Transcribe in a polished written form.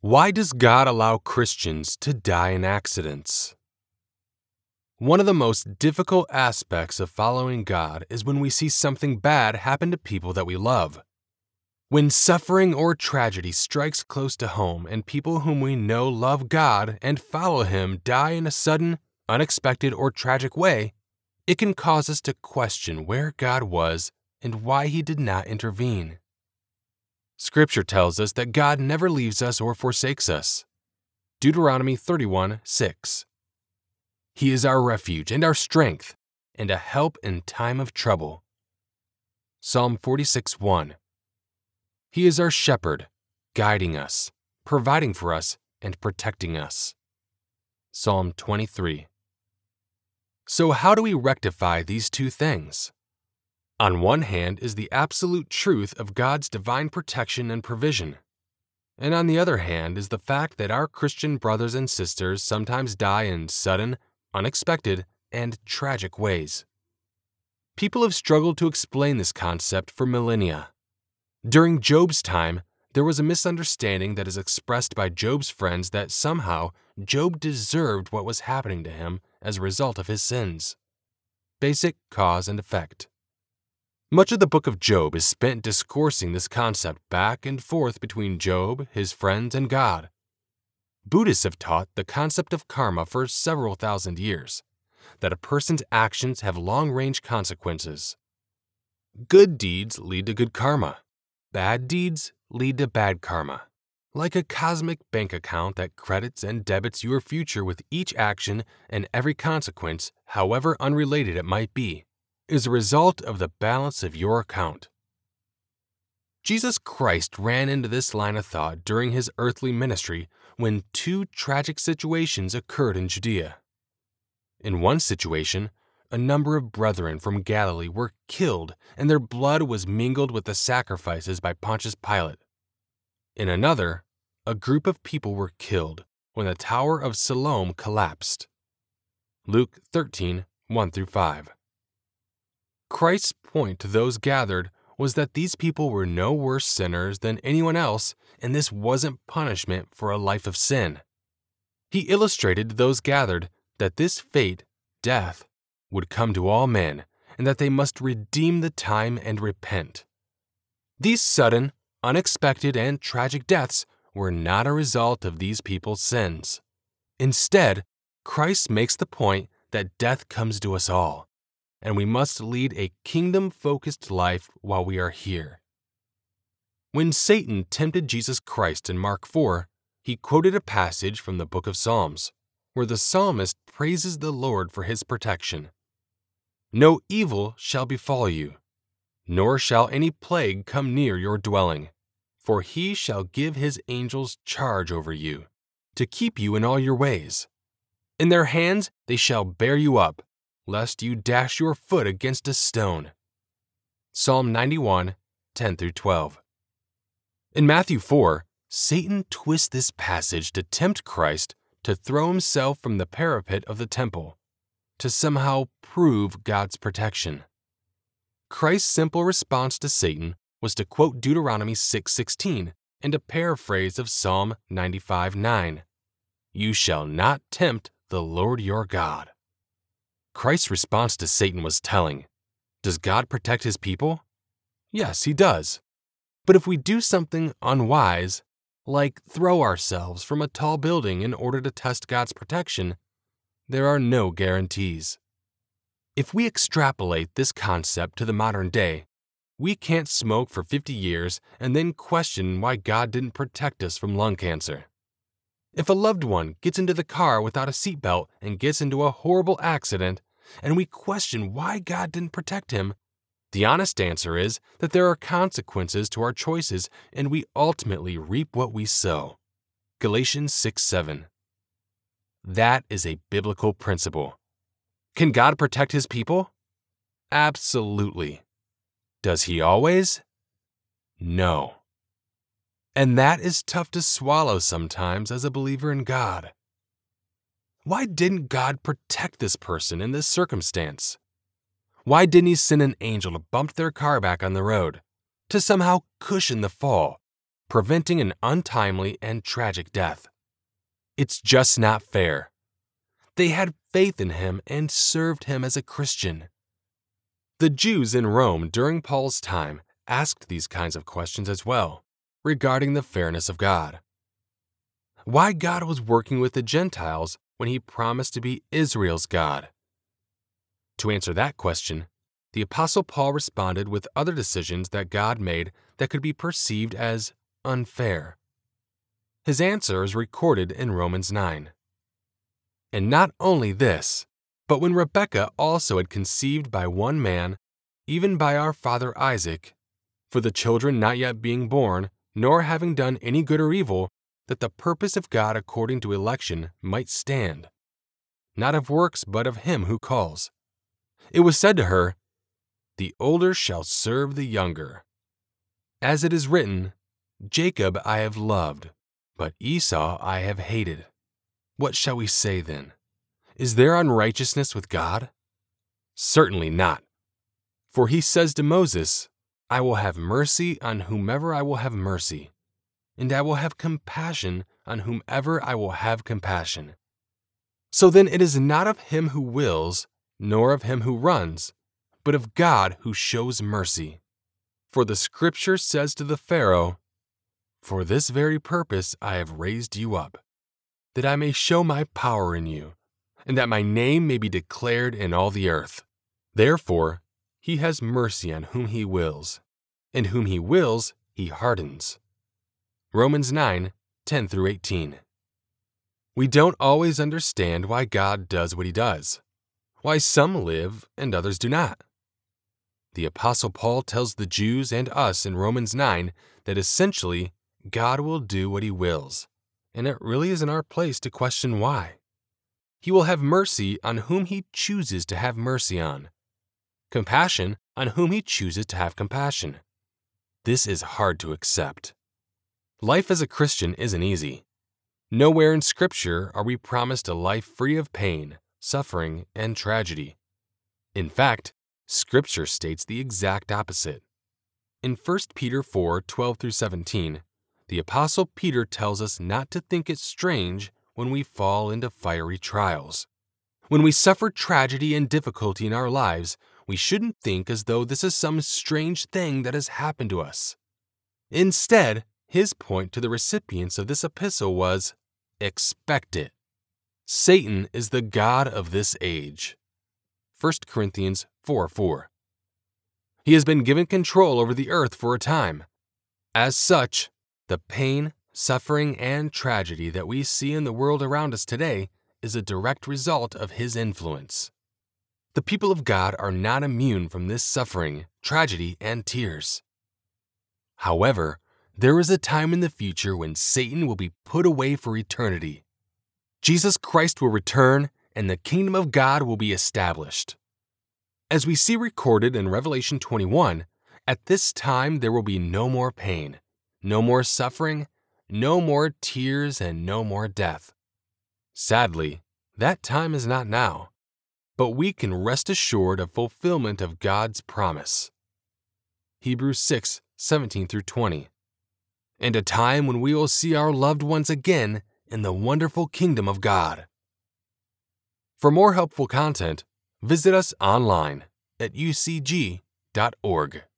Why does God allow Christians to die in accidents? One of the most difficult aspects of following God is when we see something bad happen to people that we love. When suffering or tragedy strikes close to home and people whom we know love God and follow Him die in a sudden, unexpected, or tragic way, it can cause us to question where God was and why He did not intervene. Scripture tells us that God never leaves us or forsakes us. Deuteronomy 31:6. He is our refuge and our strength, and a help in time of trouble. Psalm 46:1. He is our shepherd, guiding us, providing for us, and protecting us. Psalm 23. So how do we rectify these two things? On one hand is the absolute truth of God's divine protection and provision. And on the other hand is the fact that our Christian brothers and sisters sometimes die in sudden, unexpected, and tragic ways. People have struggled to explain this concept for millennia. During Job's time, there was a misunderstanding that is expressed by Job's friends that somehow Job deserved what was happening to him as a result of his sins. Basic cause and effect. Much of the book of Job is spent discoursing this concept back and forth between Job, his friends, and God. Buddhists have taught the concept of karma for several thousand years, that a person's actions have long-range consequences. Good deeds lead to good karma. Bad deeds lead to bad karma. Like a cosmic bank account that credits and debits your future with each action and every consequence, however unrelated it might be, is a result of the balance of your account. Jesus Christ ran into this line of thought during his earthly ministry when two tragic situations occurred in Judea. In one situation, a number of brethren from Galilee were killed and their blood was mingled with the sacrifices by Pontius Pilate. In another, a group of people were killed when the Tower of Siloam collapsed. Luke 13:1-5. Christ's point to those gathered was that these people were no worse sinners than anyone else, and this wasn't punishment for a life of sin. He illustrated to those gathered that this fate, death, would come to all men, and that they must redeem the time and repent. These sudden, unexpected, and tragic deaths were not a result of these people's sins. Instead, Christ makes the point that death comes to us all, and we must lead a kingdom-focused life while we are here. When Satan tempted Jesus Christ in Mark 4, he quoted a passage from the book of Psalms, where the psalmist praises the Lord for his protection. No evil shall befall you, nor shall any plague come near your dwelling, for he shall give his angels charge over you, to keep you in all your ways. In their hands they shall bear you up, lest you dash your foot against a stone. Psalm 91:10-12. In Matthew 4, Satan twists this passage to tempt Christ to throw himself from the parapet of the temple, to somehow prove God's protection. Christ's simple response to Satan was to quote Deuteronomy 6:16 and a paraphrase of Psalm 95:9. You shall not tempt the Lord your God. Christ's response to Satan was telling. Does God protect his people? Yes, he does. But if we do something unwise, like throw ourselves from a tall building in order to test God's protection, there are no guarantees. If we extrapolate this concept to the modern day, we can't smoke for 50 years and then question why God didn't protect us from lung cancer. If a loved one gets into the car without a seatbelt and gets into a horrible accident, and we question why God didn't protect him, the honest answer is that there are consequences to our choices and we ultimately reap what we sow. Galatians 6:7. That is a biblical principle. Can God protect his people? Absolutely. Does he always? No. And that is tough to swallow sometimes as a believer in God. Why didn't God protect this person in this circumstance? Why didn't he send an angel to bump their car back on the road, to somehow cushion the fall, preventing an untimely and tragic death. It's just not fair. They had faith in him and served him as a Christian. The Jews in Rome during Paul's time asked these kinds of questions as well, regarding the fairness of God. Why God was working with the Gentiles when he promised to be Israel's God? To answer that question, the Apostle Paul responded with other decisions that God made that could be perceived as unfair. His answer is recorded in Romans 9. And not only this, but when Rebekah also had conceived by one man, even by our father Isaac, for the children not yet being born, nor having done any good or evil, that the purpose of God according to election might stand, not of works, but of him who calls. It was said to her, "The older shall serve the younger." As it is written, "Jacob I have loved, but Esau I have hated." What shall we say then? Is there unrighteousness with God? Certainly not. For he says to Moses, "I will have mercy on whomever I will have mercy, and I will have compassion on whomever I will have compassion." So then it is not of him who wills, nor of him who runs, but of God who shows mercy. For the Scripture says to the Pharaoh, "For this very purpose I have raised you up, that I may show my power in you, and that my name may be declared in all the earth." Therefore, he has mercy on whom he wills, and whom he wills, he hardens. Romans 9, 10-18. We don't always understand why God does what he does, why some live and others do not. The Apostle Paul tells the Jews and us in Romans 9 that essentially God will do what he wills, and it really isn't our place to question why. He will have mercy on whom he chooses to have mercy on, compassion on whom he chooses to have compassion. This is hard to accept. Life as a Christian isn't easy. Nowhere in Scripture are we promised a life free of pain, suffering, and tragedy. In fact, Scripture states the exact opposite. In 1 Peter 4, 12-17, the Apostle Peter tells us not to think it strange when we fall into fiery trials. When we suffer tragedy and difficulty in our lives, we shouldn't think as though this is some strange thing that has happened to us. Instead, his point to the recipients of this epistle was, expect it. Satan is the god of this age. 1 Corinthians 4:4. He has been given control over the earth for a time. As such, the pain, suffering, and tragedy that we see in the world around us today is a direct result of his influence. The people of God are not immune from this suffering, tragedy, and tears. However, there is a time in the future when Satan will be put away for eternity. Jesus Christ will return, and the kingdom of God will be established. As we see recorded in Revelation 21, at this time there will be no more pain, no more suffering, no more tears, and no more death. Sadly, that time is not now, but we can rest assured of fulfillment of God's promise. Hebrews 6, 17-20. And a time when we will see our loved ones again in the wonderful kingdom of God. For more helpful content, visit us online at ucg.org.